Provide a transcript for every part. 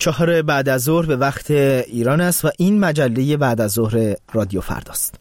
4 بعد از ظهر به وقت ایران است و این مجله بعد از ظهر رادیو فرداست.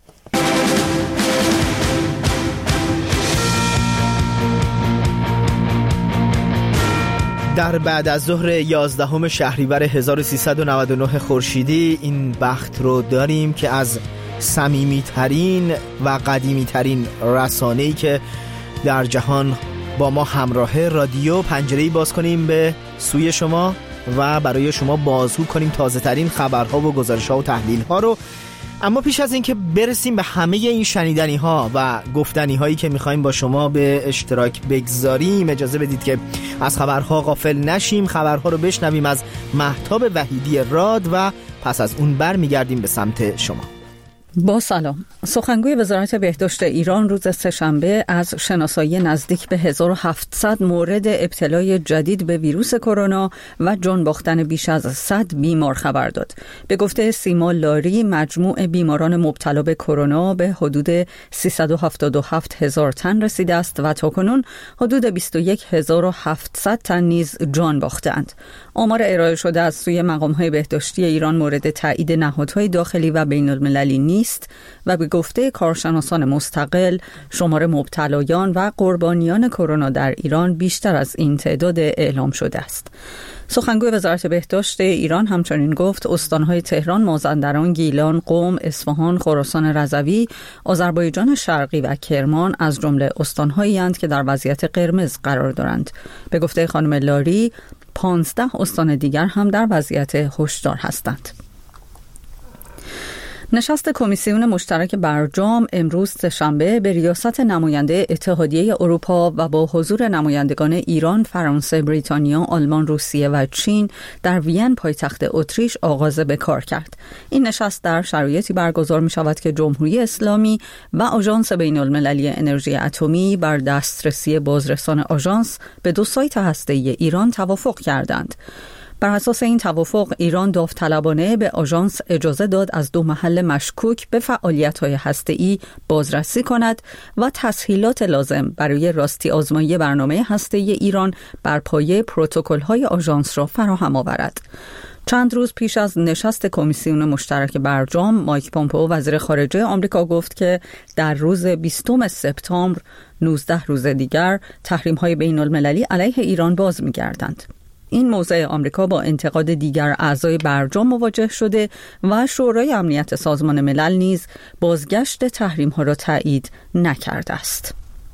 در بعد از ظهر 11 شهریور 1399 خورشیدی این بخت رو داریم که از صمیمی‌ترین و قدیمی‌ترین رسانه‌ای که در جهان با ما همراه، رادیو، پنجره‌ای باز کنیم به سوی شما و برای شما بازگو کنیم تازه ترین خبرها و گزارش‌ها و تحلیل‌ها رو. اما پیش از اینکه برسیم به همه این شنیدنی‌ها و گفتنی‌هایی که می‌خوایم با شما به اشتراک بگذاریم، اجازه بدید که از خبرها غافل نشیم. خبرها رو بشنویم از مهتاب وحیدی راد و پس از اون برمیگردیم به سمت شما. با سلام. سخنگوی وزارت بهداشت ایران روز سه‌شنبه از شناسایی نزدیک به 1700 مورد ابتلای جدید به ویروس کرونا و جان باختن بیش از 100 بیمار خبر داد. به گفته سیما لاری، مجموع بیماران مبتلا به کرونا به حدود 377,000 تن رسیده است و تاکنون حدود 21,700 تن نیز جان باختند. آمار ارائه شده از سوی مقام‌های بهداشتی ایران مورد تایید نهادهای داخلی و بین‌المللی نیست و به گفته کارشناسان مستقل شمار مبتلایان و قربانیان کرونا در ایران بیشتر از این تعداد اعلام شده است. سخنگوی وزارت بهداشت ایران همچنین گفت استانهای تهران، مازندران، گیلان، قم، اصفهان، خراسان رضوی، آذربایجان شرقی و کرمان از جمله استانهایی اند که در وضعیت قرمز قرار دارند. به گفته خانم لاری 15 استان دیگر هم در وضعیت هشدار هستند. نشست کمیسیون مشترک برجام امروز سه‌شنبه به ریاست نماینده اتحادیه اروپا و با حضور نمایندگان ایران، فرانسه، بریتانیا، آلمان، روسیه و چین در وین پایتخت اتریش آغاز به کار کرد. این نشست در شرایطی برگزار می شود که جمهوری اسلامی و آژانس بین‌المللی انرژی اتمی بر دسترسی بازرسان آژانس به 2 سایت هسته‌ای ایران توافق کردند. بر اساس این توافق ایران داوطلبانه به آژانس اجازه داد از 2 محل مشکوک به فعالیت‌های هسته‌ای بازرسی کند و تسهیلات لازم برای راستی آزمایی برنامه هسته‌ای ایران بر پایه پروتکل‌های آژانس را فراهم آورد. چند روز پیش از نشست کمیسیون مشترک برجام، مایک پومپئو وزیر خارجه آمریکا گفت که در روز 20 سپتامبر 19 روز دیگر تحریم‌های بین‌المللی علیه ایران باز می‌گردند. این موضع آمریکا با انتقاد دیگر اعضای برجام مواجه شده و شورای امنیت سازمان ملل نیز بازگشت تحریم‌ها را تایید نکرده است.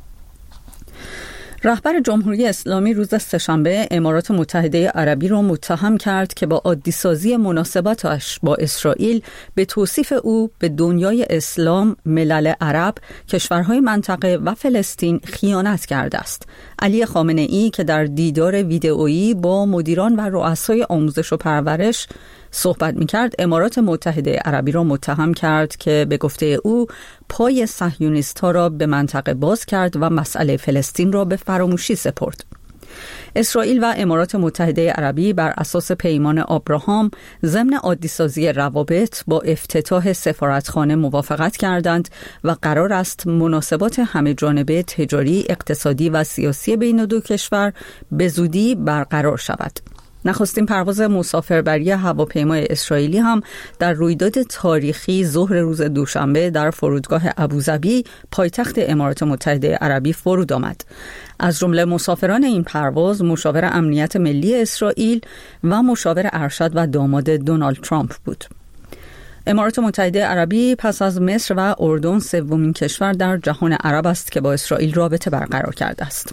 رهبر جمهوری اسلامی روز سه‌شنبه امارات متحده عربی را متهم کرد که با عادی‌سازی مناسباتش با اسرائیل به توصیف او به دنیای اسلام، ملل عرب، کشورهای منطقه و فلسطین خیانت کرده است. علی خامنه‌ای که در دیدار ویدئویی با مدیران و رؤسای آموزش و پرورش صحبت می‌کرد، امارات متحده عربی را متهم کرد که به گفته او پای صهیونیست‌ها را به منطقه باز کرد و مسئله فلسطین را به فراموشی سپرد. اسرائیل و امارات متحده عربی بر اساس پیمان آبراهام ضمن عادی‌سازی روابط با افتتاح سفارتخانه موافقت کردند و قرار است مناسبات همه‌جانبه تجاری، اقتصادی و سیاسی بین دو کشور به زودی برقرار شود. نخستین پرواز مسافربری هواپیمای اسرائیلی هم در رویداد تاریخی ظهر روز دوشنبه در فرودگاه ابوظبی پایتخت امارات متحده عربی فرود آمد. از جمله مسافران این پرواز مشاور امنیت ملی اسرائیل و مشاور ارشد و داماد دونالد ترامپ بود. امارات متحده عربی پس از مصر و اردن سومین کشور در جهان عرب است که با اسرائیل رابطه برقرار کرده است.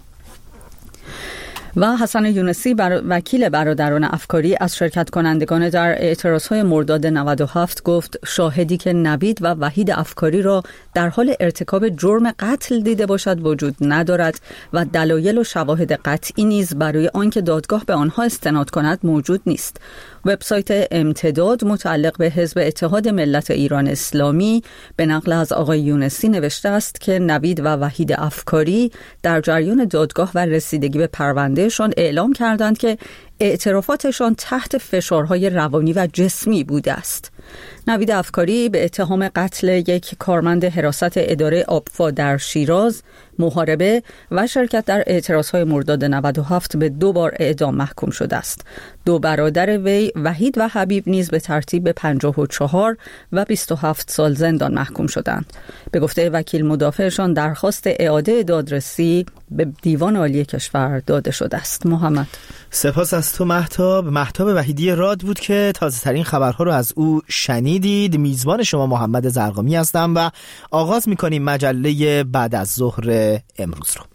و حسن یونسی وکیل برادران افکاری از شرکت کنندگان در اعتراضهای مرداد 97 گفت شاهدی که نوید و وحید افکاری را در حال ارتکاب جرم قتل دیده باشد وجود ندارد و دلایل و شواهد قطعی نیز برای آنکه دادگاه به آنها استناد کند موجود نیست. وبسایت امتداد متعلق به حزب اتحاد ملت ایران اسلامی به نقل از آقای یونسی نوشته است که نوید و وحید افکاری در جریان دادگاه و رسیدگی به پروندهشان اعلام کردند که اعترافاتشان تحت فشارهای روانی و جسمی بوده است. نوید افکاری به اتهام قتل یک کارمند حراست اداره آبفا در شیراز، محاربه و شرکت در اعتراضهای مرداد 97 به 2 بار اعدام محکوم شده است. 2 برادر وی، وحید و حبیب، نیز به ترتیب 54 و 27 سال زندان محکوم شدند. به گفته وکیل مدافعشان درخواست اعاده دادرسی به دیوان عالی کشور داده شده است. محمد، سپاس از تو مهتاب وحیدی راد بود که تازه ترین خبرها رو از او شنیدید. میزبان شما محمد زرقامی هستم و آغاز میکنیم مجله بعد از ظهر امروز رو.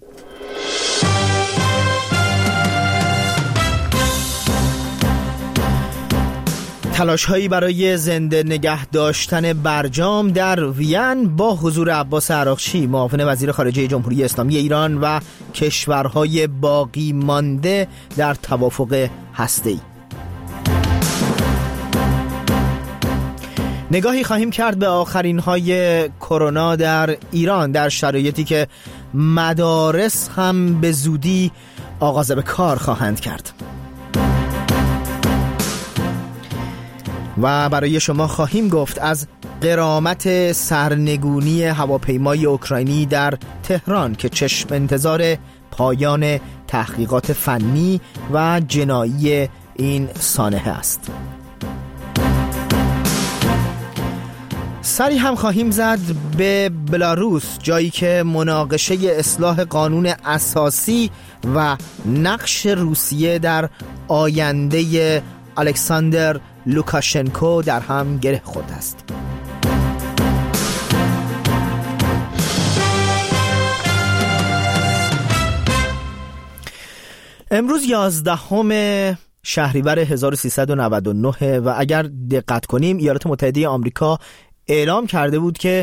تلاش‌هایی برای زنده نگه داشتن برجام در وین با حضور عباس عراقچی، معاون وزیر خارجه جمهوری اسلامی ایران و کشورهای باقی مانده در توافق هسته‌ای. نگاهی خواهیم کرد به آخرین‌های کرونا در ایران در شرایطی که مدارس هم به زودی آغاز به کار خواهند کرد. و برای شما خواهیم گفت از غرامت سرنگونی هواپیمای اوکراینی در تهران که چشم انتظار پایان تحقیقات فنی و جنایی این سانحه است. سری هم خواهیم زد به بلاروس، جایی که مناقشه اصلاح قانون اساسی و نقش روسیه در آینده الکساندر لوکاشنکو در هم گره خورده است. امروز 11 شهریور 1399 و اگر دقت کنیم ایالات متحده آمریکا اعلام کرده بود که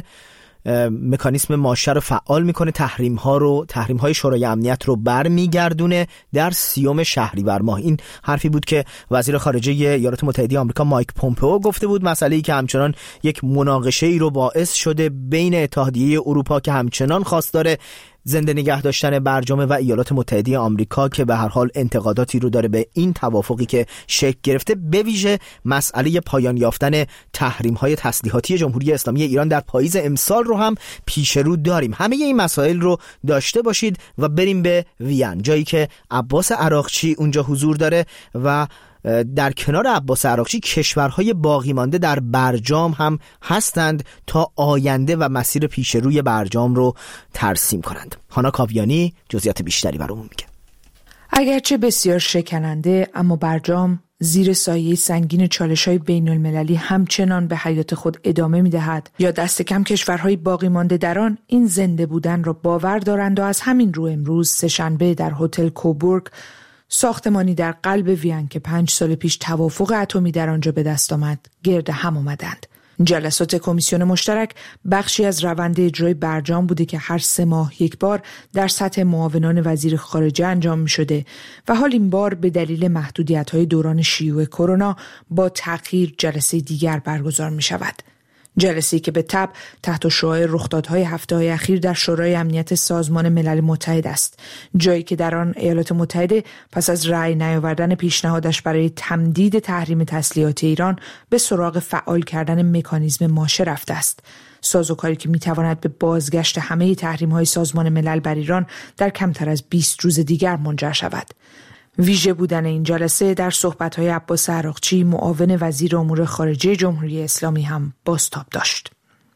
مکانیسم ماشه رو فعال میکنه، تحریم‌های شورای امنیت رو برمیگردونه در 30 شهریور ماه. این حرفی بود که وزیر خارجه ایالات متحده آمریکا مایک پومپئو گفته بود، مسئله‌ای که همچنان یک مناقشه‌ای رو باعث شده بین اتحادیه اروپا که همچنان خواستار زنده نگه داشتن برجام و ایالات متحده آمریکا که به هر حال انتقاداتی رو داره به این توافقی که شکل گرفته، به ویژه مسئله پایان یافتن تحریم‌های تسلیحاتی جمهوری اسلامی ایران در پاییز امسال رو هم پیش رو داریم. همه این مسائل رو داشته باشید و بریم به وین، جایی که عباس عراقچی اونجا حضور داره و در کنار عباس عراقچی کشورهای باقی مانده در برجام هم هستند تا آینده و مسیر پیش روی برجام رو ترسیم کنند. هانا کاویانی جزئیات بیشتری برامون میگه. اگرچه بسیار شکننده، اما برجام زیر سایه سنگین چالش‌های بین‌المللی همچنان به حیات خود ادامه می‌دهد، یا دست کم کشورهای باقی مانده در آن این زنده بودن را باور دارند و از همین رو امروز سه‌شنبه در هتل کوبورگ، ساختمانی در قلب وین که 5 سال پیش توافق اتمی در آنجا به دست آمد، گرد هم آمدند. جلسات کمیسیون مشترک بخشی از روند اجرای برجام بوده که هر 3 ماه یک بار در سطح معاونان وزیر خارجه انجام می شده و حال این بار به دلیل محدودیت‌های دوران شیوع کرونا با تأخیر جلسه دیگر برگزار می شود. جلسه‌ای که به تبع تحت شعاع رخدادهای هفته‌های اخیر در شورای امنیت سازمان ملل متحد است، جایی که در آن ایالات متحده پس از رأی نیاوردن پیشنهادش برای تمدید تحریم تسلیحات ایران به سراغ فعال کردن مکانیزم ماشه رفته است، سازوکاری که می‌تواند به بازگشت همه تحریم‌های سازمان ملل بر ایران در کمتر از 20 روز دیگر منجر شود. ویژه بودن این جلسه در صحبت‌های عباس عراقچی، معاون وزیر امور خارجه جمهوری اسلامی، هم بازتاب داشت.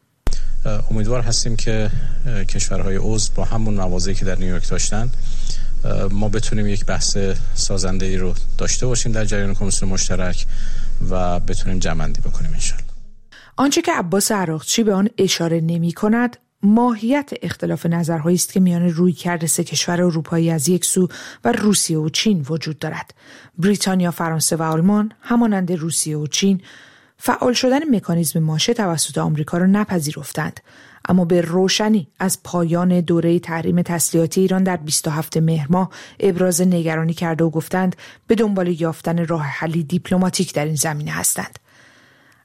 امیدوار هستیم که کشورهای عضو با همون مواضعی که در نیویورک داشتن ما بتونیم یک بحث سازنده‌ای رو داشته باشیم در جریان کمیسیون مشترک و بتونیم جمع‌بندی بکنیم انشالله. آنچه که عباس عراقچی به آن اشاره نمی‌کند ماهیت اختلاف نظرهایی است که میان رویکرد 3 کشور اروپایی از یک سو و روسیه و چین وجود دارد. بریتانیا، فرانسه و آلمان همانند روسیه و چین فعال شدن مکانیزم ماشه توسط آمریکا را نپذیرفتند، اما به روشنی از پایان دوره تحریم تسلیحاتی ایران در 27 مهر ماه ابراز نگرانی کرده و گفتند به دنبال یافتن راه حلی دیپلماتیک در این زمینه هستند.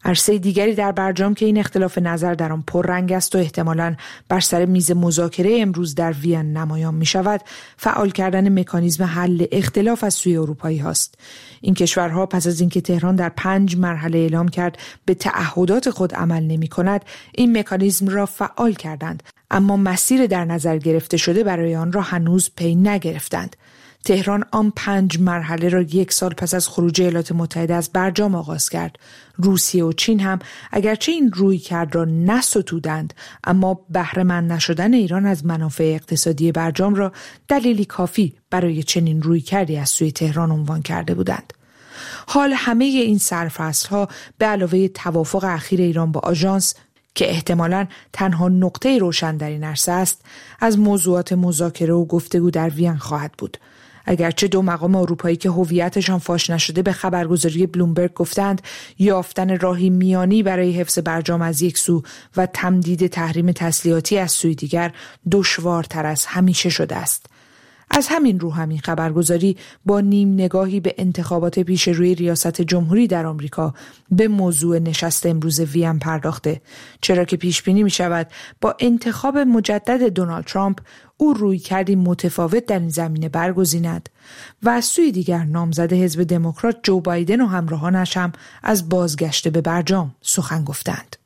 عرصه دیگری در برجام که این اختلاف نظر در آن پررنگ است و احتمالاً بر سر میز مذاکره امروز در وین نمایان می شود، فعال کردن مکانیزم حل اختلاف از سوی اروپایی هاست. این کشورها پس از اینکه تهران در 5 مرحله اعلام کرد به تعهدات خود عمل نمی کند، این مکانیزم را فعال کردند، اما مسیر در نظر گرفته شده برای آن را هنوز پی نگرفتند. تهران آن 5 مرحله را 1 سال پس از خروج ایالات متحده از برجام آغاز کرد. روسیه و چین هم اگرچه این رویکرد را نستودند، اما بهره مند نشدن ایران از منافع اقتصادی برجام را دلیلی کافی برای چنین رویکردی از سوی تهران عنوان کرده بودند. حال همه این سرفصل‌ها به علاوه توافق اخیر ایران با آژانس که احتمالاً تنها نقطه روشن در این عرصه است، از موضوعات مذاکره و گفتگو در وین خواهد بود. اگرچه 2 مقام اروپایی که هویتشان فاش نشده به خبرگزاری بلومبرگ گفتند یافتن راهی میانی برای حفظ برجام از یک سو و تمدید تحریم تسلیحاتی از سوی دیگر دشوارتر از همیشه شده است. از همین رو همین خبرگزاری با نیم نگاهی به انتخابات پیش روی ریاست جمهوری در آمریکا به موضوع نشست امروز وین پرداخته، چرا که پیش بینی می شود با انتخاب مجدد دونالد ترامپ او رویکردی متفاوت در این زمینه برگزیند و از سوی دیگر نامزد حزب دموکرات جو بایدن و همراهانش هم از بازگشت به برجام سخن گفتند.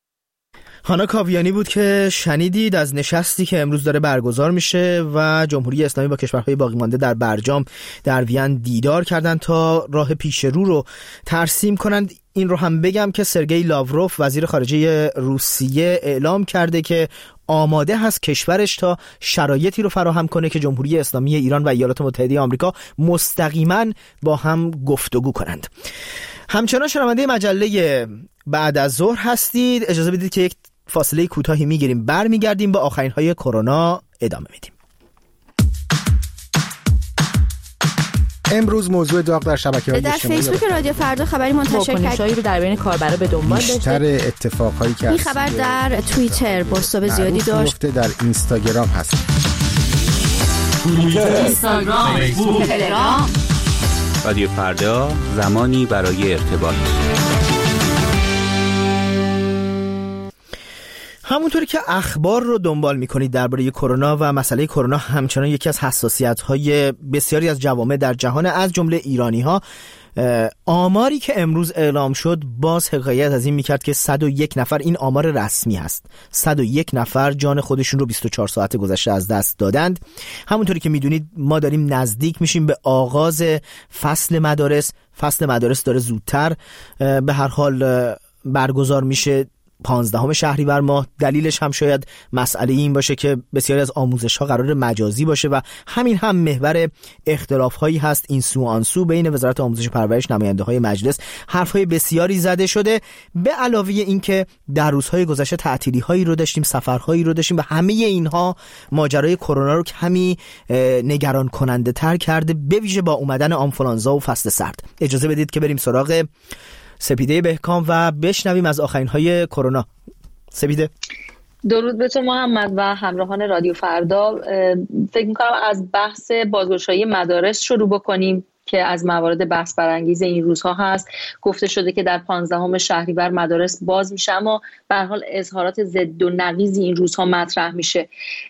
هانا کاویانی بود که شنیدید از نشستی که امروز داره برگزار میشه و جمهوری اسلامی با کشورهای باقی مانده در برجام در وین دیدار کردن تا راه پیش رو ترسیم کنند. این رو هم بگم که سرگئی لاوروف وزیر خارجه روسیه اعلام کرده که آماده هست کشورش تا شرایطی رو فراهم کنه که جمهوری اسلامی ایران و ایالات متحده آمریکا مستقیما با هم گفتگو کنند. همچنان شنونده مجله بعد از ظهر هستید. اجازه بدید که یک فاصله کوتاهی میگیریم، برمیگردیم با آخرین های کرونا ادامه میدیم. امروز موضوع داغ در شبکه‌های اجتماعی در فیسبوک رادیو فردا خبری منتشر کرد رو در بین کاربرا به دنبال داشته. بیشتر اتفاقایی که این خبر در توییتر بازتاب زیادی داشت. در اینستاگرام هست. اینستاگرام، فیسبوک، تلگرام. رادیو فردا، زمانی برای ارتباط. همونطوری که اخبار رو دنبال میکنید درباره کرونا و مسئله کرونا همچنان یکی از حساسیت‌های بسیاری از جوامع در جهان از جمله ایرانی‌ها، آماری که امروز اعلام شد باز حکایت از این میکرد که 101 نفر، این آمار رسمی هست، 101 نفر جان خودشون رو 24 ساعت گذشته از دست دادند. همونطوری که میدونید ما داریم نزدیک میشیم به آغاز فصل مدارس. فصل مدارس داره زودتر به هر حال برگزار میشه، 15 شهریور ماه. دلیلش هم شاید مسئله این باشه که بسیاری از آموزش‌ها قرار مجازی باشه و همین هم محور اختلاف‌هایی هست این سو آن سو بین وزارت آموزش و پرورش، نماینده‌های مجلس. حرف‌های بسیاری زده شده، به علاوه این که در روزهای گذشته تعطیلی‌هایی رو داشتیم، سفرهایی رو داشتیم و همه اینها ماجرای کرونا رو کمی نگران کننده تر کرده، به ویژه با اومدن آنفولانزا و فصل سرد. اجازه بدید که بریم سراغ سپیده بهکام و بشنویم از آخرین های کرونا. سپیده، درود به تو محمد و همراهان رادیو فردا. فکر می‌کنم از بحث بازگشایی مدارس شروع بکنیم که از موارد بحث برانگیز این روزها هست. گفته شده که در 15 شهریور مدارس باز میشه، اما به هر حال اظهارات ضد و نقیضی این روزها مطرح میشه.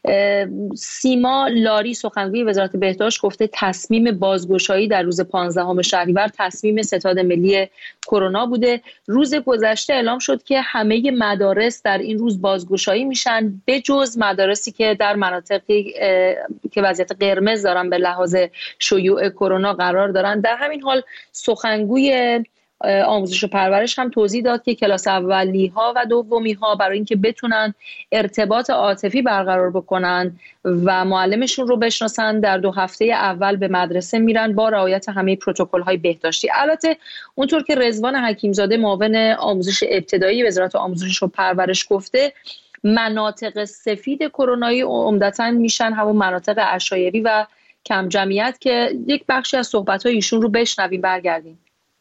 سیما لاری سخنگوی وزارت بهداشت گفته تصمیم بازگشایی در روز 15 شهریور تصمیم ستاد ملی کرونا بوده. روز گذشته اعلام شد که همه مدارس در این روز بازگشایی میشن به جز مدارسی که در مناطقی که وضعیت قرمز دارن به لحاظ شیوع کرونا قرار دارن. در همین حال سخنگوی آموزش و پرورش هم توضیح داد که کلاس اولی ها و دومی ها برای اینکه بتونن ارتباط عاطفی برقرار بکنن و معلمشون رو بشناسن در 2 هفته اول به مدرسه میرن با رعایت همه پروتکل های بهداشتی. البته اونطور که رضوان حکیمزاده معاون آموزش ابتدایی وزارت آموزش و پرورش گفته، مناطق سفید کرونایی عمدتاً میشن همون مناطق عشایری و کم جمعیت که یک بخشی از صحبت‌های ایشون رو بشنویم برگردیم.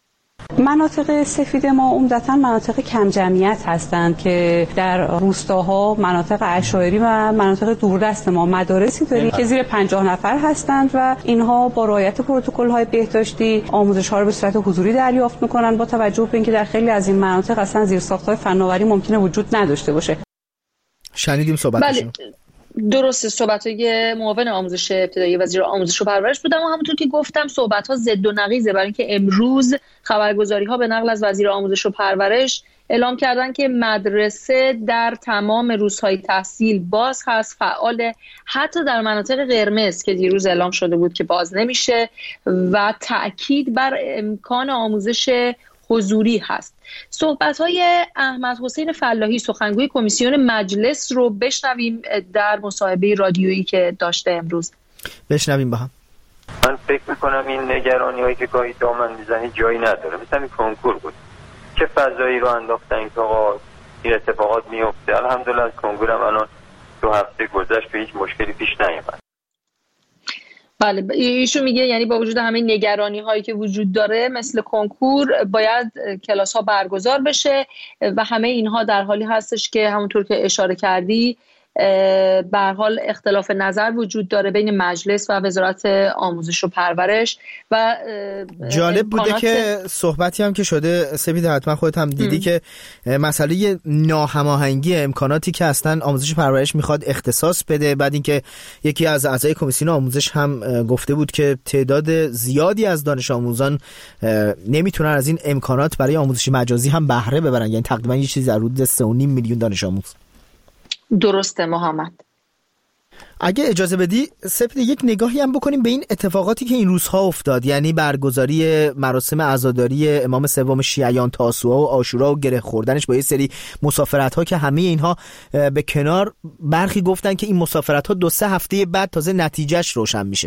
مناطق سفید ما عمدتاً مناطق کم جمعیت هستند که در روستاها، مناطق عشایری و مناطق دوردست ما مدارسی داریم که زیر 50 نفر هستند و اینها با رعایت پروتکل‌های بهداشتی آموزش‌ها رو به صورت حضوری دریافت می‌کنند، با توجه به اینکه در خیلی از این مناطق اصلا زیرساخت‌های فناوری ممکنه وجود نداشته باشه. شنیدیم صحبتشون. درسته، صحبت‌های معاون آموزش ابتدایی وزیر آموزش و پرورش بودم و همونطور که گفتم صحبت‌ها ضد و نقیضه، برای اینکه امروز خبرگزاری‌ها به نقل از وزیر آموزش و پرورش اعلام کردن که مدرسه در تمام روزهای تحصیل باز هست، فعاله، حتی در مناطق قرمز که دیروز اعلام شده بود که باز نمیشه و تأکید بر امکان آموزش حضوری هست. صحبت‌های احمد حسین فلاحی سخنگوی کمیسیون مجلس رو بشنویم در مصاحبه رادیویی که داشته امروز. بشنویم با هم. من فکر میکنم این نگرانی‌هایی که گاهی دامن میزنی جایی نداره. مثلا این کنکور بود چه فضایی رو انداختن که آقا این اتفاقات میفته. الحمدلله از کنکورم الان 2 هفته گذشت و هیچ مشکلی پیش نیامد. بله، ایشون میگه یعنی با وجود همه نگرانی هایی که وجود داره مثل کنکور باید کلاس ها برگزار بشه و همه اینها در حالی هستش که همونطور که اشاره کردی به هر حال اختلاف نظر وجود داره بین مجلس و وزارت آموزش و پرورش و جالب بوده که صحبتی هم که شده سپید، حتما خودت هم دیدی که مسئله ناهماهنگی امکاناتی که اصلا آموزش و پرورش میخواد اختصاص بده، بعد اینکه یکی از اعضای کمیسیون آموزش هم گفته بود که تعداد زیادی از دانش آموزان نمیتونن از این امکانات برای آموزش مجازی هم بهره ببرن، یعنی تقریبا یه چیزی در حدود 3.5 میلیون دانش آموز. درسته محمد. اگه اجازه بدی سپید یک نگاهی هم بکنیم به این اتفاقاتی که این روزها افتاد، یعنی برگزاری مراسم عزاداری امام سوم شیعیان تاسوعا و عاشورا و گره خوردنش با یه سری مسافرت‌ها که همه اینها به کنار، برخی گفتن که این مسافرت‌ها 2-3 هفته بعد تازه نتیجهش روشن میشه.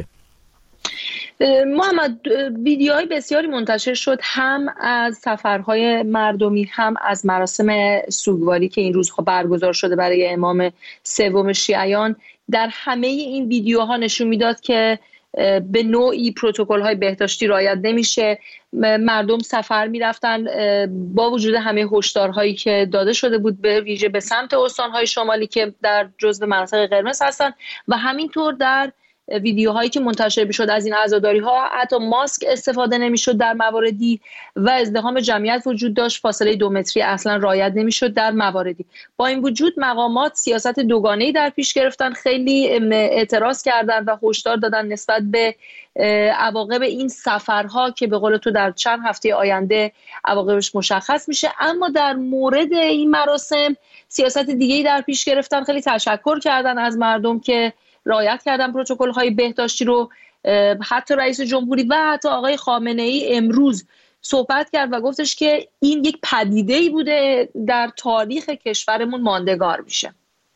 محمد، ویدیوهای بسیاری منتشر شد هم از سفرهای مردمی هم از مراسم سوگواری که این روزها برگزار شده برای امام سوم شیعیان. در همه این ویدیوها نشون میداد که به نوعی پروتکل‌های بهداشتی رعایت نمیشه. مردم سفر میرفتن با وجود همه هشدارهایی که داده شده بود، به ویژه به سمت استان‌های شمالی که در جزو مناطق قرمز هستن و همینطور در ویدیوهایی که منتشر می‌شد از این عزاداری‌ها حتی ماسک استفاده نمی‌شد در مواردی و ازدحام جمعیت وجود داشت، فاصله 2 متری اصلا رعایت نمی‌شد در مواردی. با این وجود مقامات سیاست دوگانه‌ای در پیش گرفتن، خیلی اعتراض کردن و هشدار دادن نسبت به عواقب این سفرها که به قول تو در چند هفته آینده عواقبش مشخص میشه. اما در مورد این مراسم سیاست دیگه‌ای در پیش گرفتن، خیلی تشکر کردن از مردم که رعایت کردن پروتکل‌های بهداشتی رو. حتی رئیس جمهوری و حتی آقای خامنه‌ای امروز صحبت کرد و گفتش که این یک پدیده‌ای بوده در تاریخ کشورمون ماندگار میشه.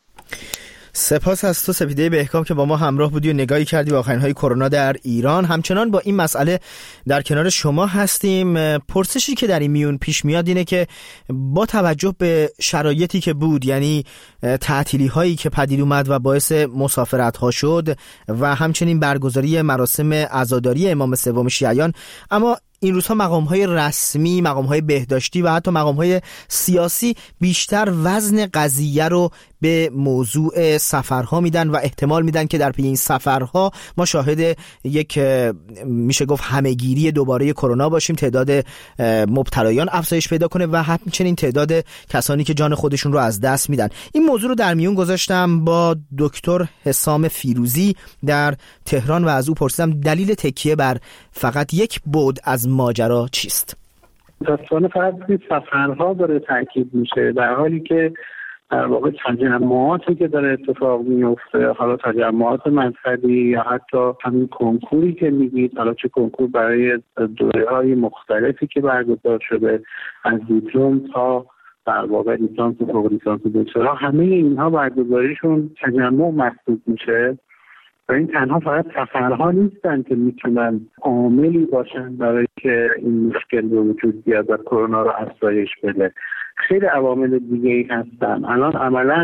سپاس از تو سپیده بهکام که با ما همراه بودی و نگاهی کردی به آخرین‌های کرونا در ایران. همچنان با این مسئله در کنار شما هستیم. پرسشی که در این میون پیش میاد اینه که با توجه به شرایطی که بود، یعنی تعطیلی‌هایی که پدید اومد و باعث مسافرت‌ها شد و همچنین برگزاری مراسم عزاداری امام سوم شیعیان، اما این روزها مقام‌های رسمی، مقام‌های بهداشتی و حتی مقام‌های سیاسی بیشتر وزن قضیه رو به موضوع سفرها میدن و احتمال میدن که در پی این سفرها ما شاهد یک میشه گفت همه‌گیری دوباره کرونا باشیم، تعداد مبتلایان افزایش پیدا کنه و همچنین تعداد کسانی که جان خودشون رو از دست میدن. این موضوع رو در میون گذاشتم با دکتر حسام فیروزی در تهران و از او پرسیدم دلیل تکیه بر فقط یک بعد از ماجرا چیست؟ داستان فقط سفرها داره تاکید میشه، در حالی که در واقع تجمعاتی که داره اتفاق میفته، حالا تجمعات مذهبی یا حتی همین کنکوری که میگید، حالا چه کنکور برای دوره‌های مختلفی که برگزار شده از دیپلم تا در واقع لیسانس و فوق لیسانس و دکترا، همه اینها برگزاریشون تجمع محسوب میشه. و این تنها فقط سفرها نیستن که میتونن عاملی باشن برای که این مشکل به وجود بیاد و کرونا رو افزایش بده. خیلی عوامل دیگه ای هستن. الان عملا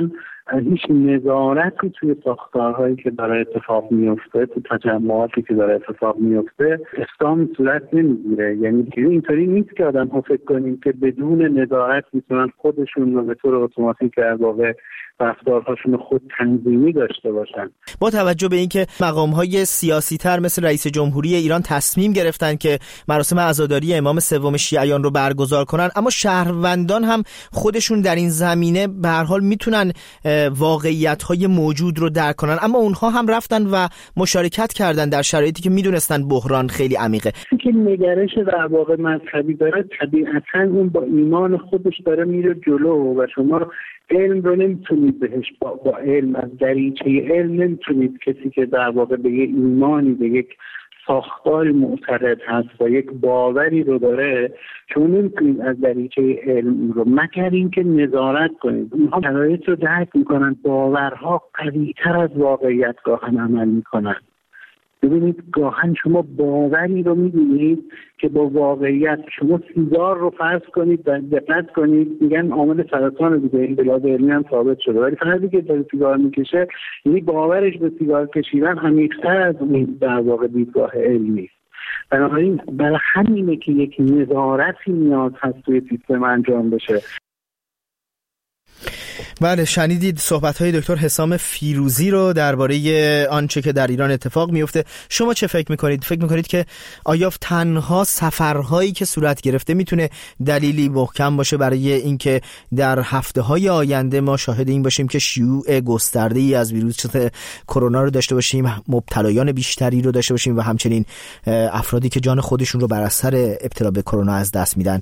هیچ نظارتی توی ساختارهایی که داره اتفاق میفته، تو تجمعاتی که داره اتفاق میفته اسلام صورت نمیگیره. یعنی اینطوری نیست که آدم ها فکر کنیم که بدون نظارت میتونن خودشون رو به طور اتوماتیک در واقع رفتارهاشون خود تنظیمی داشته باشن. با توجه به اینکه مقام‌های سیاسی‌تر مثل رئیس جمهوری ایران تصمیم گرفتن که مراسم عزاداری امام سوم شیعیان رو برگزار کنن، اما شهروندان هم خودشون در این زمینه به هر حال میتونن واقعیت‌های موجود رو درک کنن، اما اونها هم رفتن و مشارکت کردن در شرایطی که میدونستن بحران خیلی عمیقه. که نگرش در واقع مذهبی داره طبیعتاً اون با ایمان خودش داره میره جلو و شما علم رو نمیتونید بهش با علم از دریچه علم نمیتونید کسی که در واقع به یه ایمانی، به یک ساختاری معتقد هست و یک باوری رو داره، چون نمیتونید از دریچه علم رو، مگر اینکه نظارت کنید. اونها شرایط رو درک میکنن، باورها قوی‌تر از واقعیت گاهن عمل میکنن. ببینید گاهن شما باوری رو می‌بینید که با واقعیت، شما سیگار رو فرض کنید، دقت کنید، میگن عامل سرطان دیگه، این بلاد علمی هم ثابت شده، ولی فردی که داره سیگار میکشه یعنی باورش به سیگار کشیدن عمیق‌تر از این در واقع دیدگاه علمی است. بنابراین برای همینه که یک نظارتی نیاز هست توی سیستم انجام بشه. بله، شنیدید صحبت‌های دکتر حسام فیروزی رو درباره آنچه که در ایران اتفاق میفته. شما چه فکر میکنید؟ فکر میکنید که آیا تنها سفرهایی که صورت گرفته میتونه دلیلی محکم باشه برای اینکه در هفته‌های آینده ما شاهد این باشیم که شیوع گسترده‌ای از ویروس کرونا رو داشته باشیم، مبتلایان بیشتری رو داشته باشیم و همچنین افرادی که جان خودشون رو بر اثر ابتلا به کرونا از دست میدن؟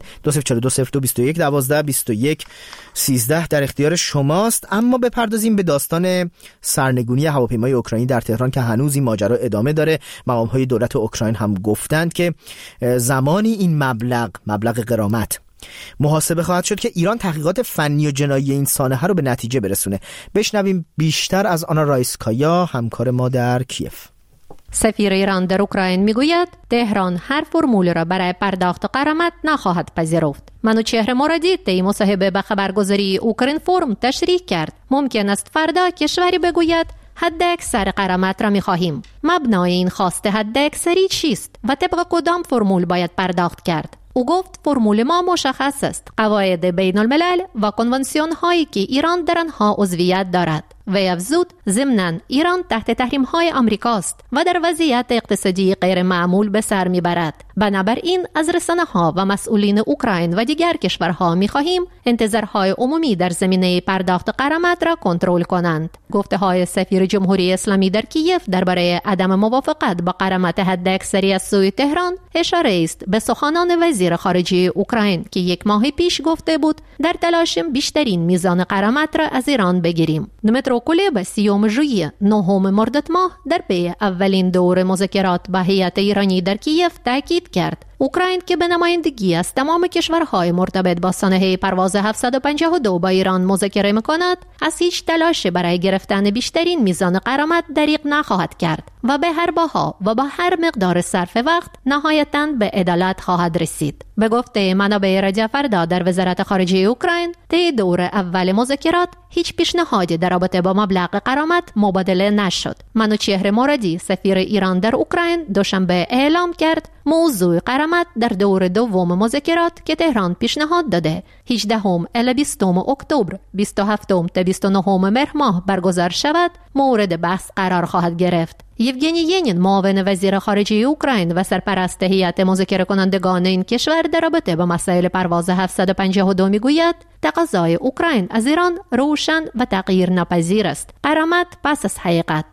204221122113 در اختیار شماست. اما بپردازیم به داستان سرنگونی هواپیمای اوکراینی در تهران که هنوز این ماجرا ادامه داره. مقام‌های دولت اوکراین هم گفتند که زمانی این مبلغ غرامت محاسبه خواهد شد که ایران تحقیقات فنی و جنایی این سانحه رو به نتیجه برسونه. بشنویم بیشتر از آنا رایسکایا، همکار ما در کیف. سفیر ایران در اوکراین میگوید تهران هر فرمول را برای پرداخت غرامت نخواهد پذیرفت. منوچهر مرادی طی مصاحبه به خبرگزاری اوکراین فورم تشریح کرد ممکن است فردا کشوری بگوید حداکثر غرامت را می‌خواهیم. مبنای این خواسته حداکثری چیست و طبق کدام فرمول باید پرداخت کرد؟ او گفت فرمول ما مشخص است. قواعد بین الملل و کنوانسیون هایی که ایران در آنها عضویت دارد. و افزود ضمناً ایران تحت تحریم های آمریکاست و در وضعیت اقتصادی غیر معمول به سر میبرد. بنابراین از رسانه‌ها و مسئولین اوکراین و دیگر کشورها می‌خواهیم انتظارهای عمومی در زمینه پرداخت غرامت را کنترل کنند. گفته‌های سفیر جمهوری اسلامی در کیف درباره عدم موافقت با غرامت حداکثری از سوی تهران اشاره است به سخنان وزیر خارجه اوکراین که یک ماه پیش گفته بود در تلاشیم بیشترین میزان غرامت را از ایران بگیریم. دمیترو کولبا 30 ژوئیه 9 مرداد ماه در پی اولین دور مذاکرات با هیئت ایرانی در کیف تاکید کرد اوکراین که به نمایندگی از تمام کشورهای مرتبط با سانحه پرواز 752 با ایران مذاکره می‌کند، از هیچ تلاش برای گرفتن بیشترین میزان غرامت دریغ نخواهد کرد و به هر بها و با هر مقدار صرف وقت نهایتاً به عدالت خواهد رسید. به گفته منابع رادیو فردا در وزارت خارجه اوکراین، طی دور اول مذاکرات هیچ پیشنهادی در رابطه با مبلغ غرامت مبادله نشد. منوچهر مرادی سفیر ایران در اوکراین دوشنبه اعلام کرد موضوع غرامت در دور دوم مذاکرات که تهران پیشنهاد داده 18 الی 20 اکتبر 27 تا 29 مهر ماه برگزار شود مورد بحث قرار خواهد گرفت. یوگنی ینین معاون وزیر خارجه اوکراین و سرپرست هیئت مذاکره کنندگان این کشور در رابطه با مسائل پرواز 752 میگوید تقاضای اوکراین از ایران روشن و تغییر ناپذیر است. غرامت پس از حقیقت.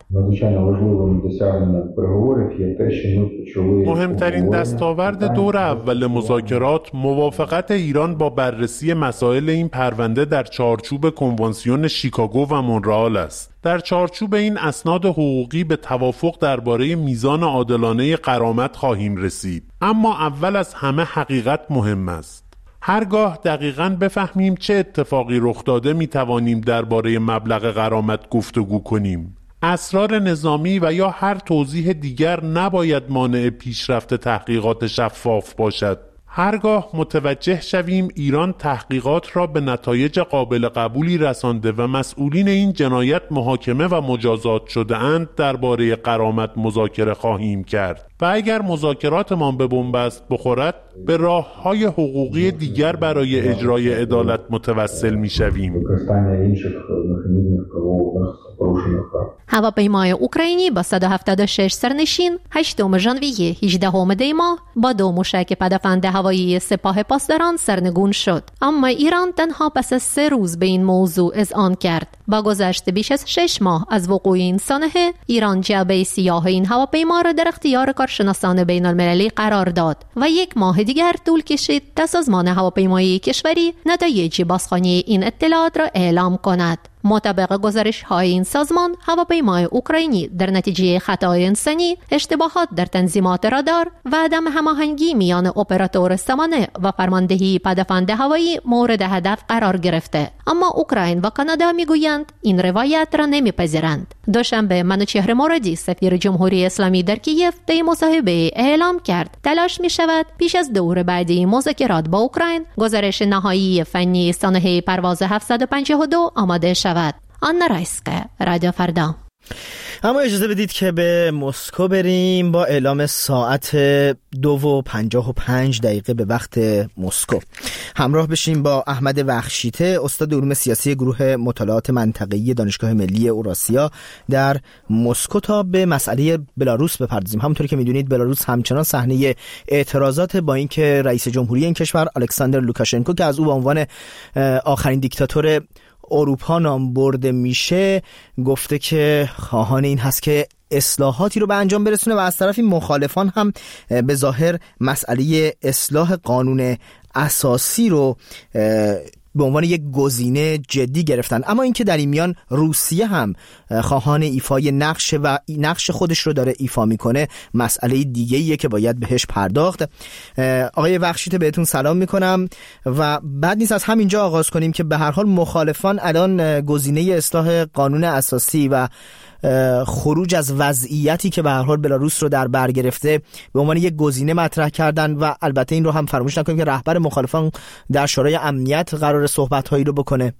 مهمترین دستاورد دور اول مذاکرات موافقت ایران با بررسی مسائل این پرونده در چارچوب کنوانسیون شیکاگو و مونرئال است. در چارچوب این اسناد حقوقی به توافق درباره میزان عادلانه غرامت خواهیم رسید. اما اول از همه حقیقت مهم است. هرگاه دقیقاً بفهمیم چه اتفاقی رخ داده میتوانیم درباره مبلغ غرامت گفتگو کنیم. اسرار نظامی و یا هر توضیح دیگر نباید مانع پیشرفت تحقیقات شفاف باشد. هرگاه متوجه شویم ایران تحقیقات را به نتایج قابل قبولی رسانده و مسئولین این جنایت محاکمه و مجازات شده اند، درباره غرامت مذاکره خواهیم کرد و اگر مذاکراتمان به بنبست بخورد به راه‌های حقوقی دیگر برای اجرای عدالت متوسل می‌شویم. هواپیمای اوکراینی با 176 سرنشین 8 ژانویه 18 دی ماه با 2 موشک پدافند هوایی سپاه پاسداران سرنگون شد، اما ایران تنها پس از 3 روز به این موضوع اذعان کرد. با گذشت بیش از 6 ماه از وقوع این سانحه، ایران جعبه سیاه این هواپیما را در اختیار کارشناسان بین المللی قرار داد و 1 ماه دیگر طول کشید تا سازمان هواپیمایی کشوری نتایج بازخوانی این اطلاعات را اعلام کند. مطابق گزارش‌های این سازمان، هواپیمای اوکراینی در نتیجه خطای انسانی، اشتباهات در تنظیمات رادار و عدم هماهنگی میان اپراتور سامانه و فرماندهی پدافند هوایی مورد هدف قرار گرفته، اما اوکراین و کانادا میگویند این روایت را نمیپذیرند. دوشنبه منوچهر مرادی سفیر جمهوری اسلامی در کیف در مصاحبه اعلام کرد تلاش می شود پیش از دور بعدی مذاکرات با اوکراین گزارش نهایی فنی سانحه پرواز 752 آماده شود. آنا رایسکه، رادیو فردا. اما اجازه بدید که به مسکو بریم با اعلام ساعت 2:55 به وقت مسکو. همراه بشیم با احمد وخشیته، استاد علوم سیاسی گروه مطالعات منطقه‌ای دانشگاه ملی اوراسیا در مسکو، تا به مسئله بلاروس بپردازیم. همونطور که میدونید بلاروس همچنان صحنه اعتراضات با اینکه رئیس جمهوری این کشور الکساندر لوکاشنکو که از او به عنوان آخرین دیکتاتور اروپا نام برده میشه، گفته که خواهان این هست که اصلاحاتی رو به انجام برسونه و از طرفی مخالفان هم به ظاهر مسئله اصلاح قانون اساسی رو به عنوان یک گزینه جدی گرفتن. اما اینکه در این میان روسیه هم خواهان ایفای نقش خودش رو داره ایفا میکنه، مسئله دیگه‌ایه که باید بهش پرداخت. آقای وخشیته بهتون سلام میکنم و بعد نیست از همینجا آغاز کنیم که به هر حال مخالفان الان گزینه اصلاح قانون اساسی و خروج از وضعیتی که به هر حال بلاروس رو در بر گرفته به عنوان یک گزینه مطرح کردن و البته این رو هم فراموش نکنیم که رهبر مخالفان در شورای امنیت قرار صحبت‌هایی رو بکنه.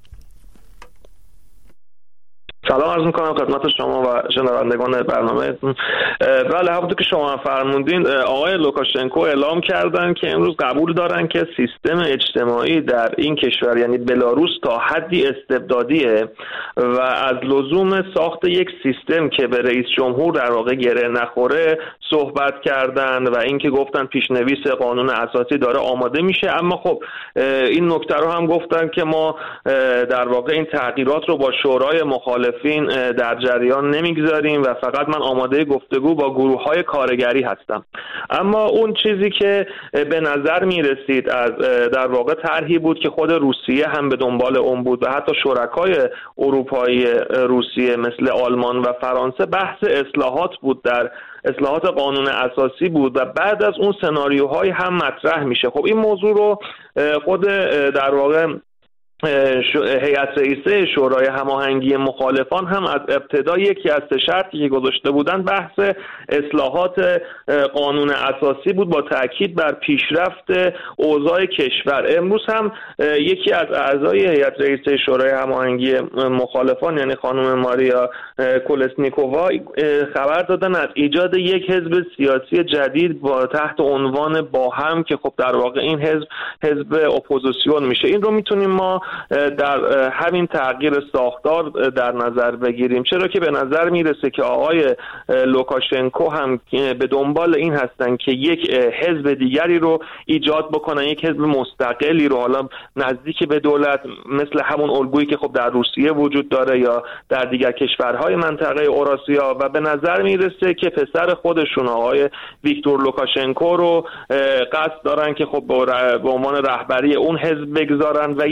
سلام عرض میکنم خدمت شما و شنوندگان برنامه. بله، همونطور که شما فرمودین آقای لوکاشنکو اعلام کردن که امروز قبول دارن که سیستم اجتماعی در این کشور یعنی بلاروس تا حدی استبدادیه و از لزوم ساخت یک سیستم که به رئیس جمهور در واقع گره نخوره صحبت کردن و اینکه گفتن پیشنویس قانون اساسی داره آماده میشه. اما خب این نکته رو هم گفتن که ما در واقع این تغییرات رو با شورای مخالفین در جریان نمیگذاریم و فقط من آماده گفتگو با گروه‌های کارگری هستم. اما اون چیزی که به نظر میرسید از در واقع طرحی بود که خود روسیه هم به دنبال اون بود و حتی شرکای اروپایی روسیه مثل آلمان و فرانسه، بحث اصلاحات بود، در اصلاحات قانون اساسی بود و بعد از اون سناریوهای هم مطرح میشه. خب این موضوع رو خود در واقع هیئت رئیسه شورای هماهنگی مخالفان هم از ابتدا یکی از شرطی که گذاشته بودن بحث اصلاحات قانون اساسی بود، با تاکید بر پیشرفت اوضاع کشور. امروز هم یکی از اعضای هیئت رئیسه شورای هماهنگی مخالفان یعنی خانم ماریا کولسنیکووا خبر دادن از ایجاد یک حزب سیاسی جدید با تحت عنوان با هم که خب در واقع این حزب اپوزیسیون میشه. این رو میتونیم ما در همین تغییر ساختار در نظر بگیریم، چرا که به نظر میرسه که آقای لوکاشنکو هم به دنبال این هستن که یک حزب دیگری رو ایجاد بکنن، یک حزب مستقلی رو حالا نزدیک به دولت مثل همون الگویی که خب در روسیه وجود داره یا در دیگر کشورهای منطقه اوراسیا، و به نظر میرسه که پسر خودشون آقای ویکتور لوکاشنکو رو قصد دارن که خب به عنوان رهبری اون حزب بگذارن و یک شاید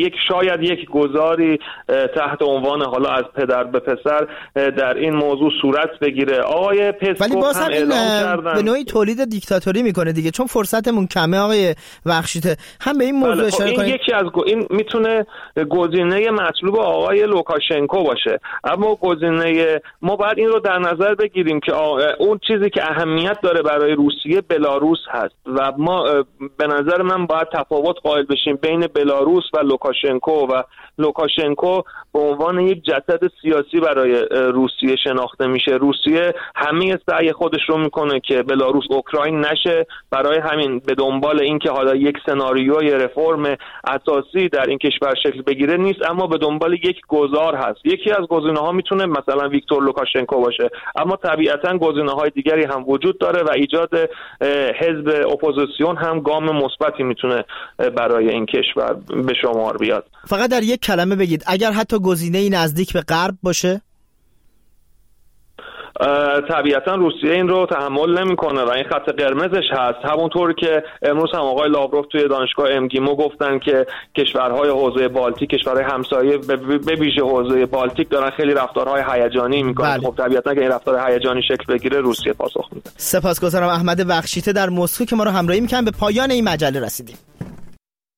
شاید یک گذاری تحت عنوان حالا از پدر به پسر در این موضوع صورت بگیره. آقای پسکوف هم اعلام کردن به نوعی تولید دیکتاتوری میکنه دیگه، چون فرصتمون کمه آقای بخشیده. هم به این موضوع اشاره کنید. یکی از این میتونه گزینه مطلوب آقای لوکاشنکو باشه، اما گزینه ما باید این رو در نظر بگیریم که اون چیزی که اهمیت داره برای روسیه بلاروس هست و ما به نظر من باید تفاوت قائل بشیم بین بلاروس و لوکاشنکو. و لوکاشنکو به عنوان یک جسد سیاسی برای روسیه شناخته میشه. روسیه همه سعی خودش رو میکنه که بلاروس اوکراین نشه، برای همین به دنبال این که حالا یک سناریوی رفرم اساسی در این کشور شکل بگیره نیست، اما به دنبال یک گذار هست. یکی از گزینه‌ها میتونه مثلا ویکتور لوکاشنکو باشه، اما طبیعتاً گزینه‌های دیگری هم وجود داره و ایجاد حزب اپوزیسیون هم گام مثبتی میتونه برای این کشور به شمار بیاد. فقط در یک کلمه بگید، اگر حتی گزینه‌ای نزدیک به غرب باشه؟ طبیعتا روسیه این رو تحمل نمیکنه و این خط قرمزش هست. همونطور که امروز هم آقای لاوروف توی دانشگاه امگیمو گفتن که کشورهای حوزه بالتیک، کشورهای همسایه به ویژه حوزه بالتیک دارن خیلی رفتارهای هیجانی میکنن. بله. خب طبیعتا که این رفتار هیجانی شکل بگیره روسیه پاسخ میده. سپاسگزارم احمد بخشیده در مسکو که ما رو همراهی میکنن. به پایان این مجله رسیدیم.